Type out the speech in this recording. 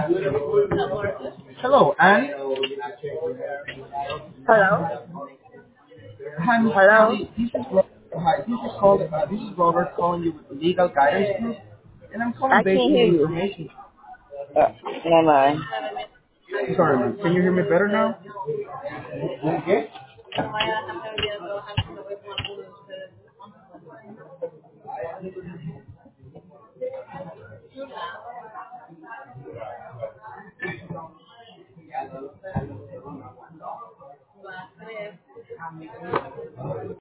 Hello, Anne. Hello? Hi, Hello? this is Robert calling you with the Legal Guidance Group, and I'm calling I based can't on the hear you. information. Never mind. Sorry, man. Can you hear me better now?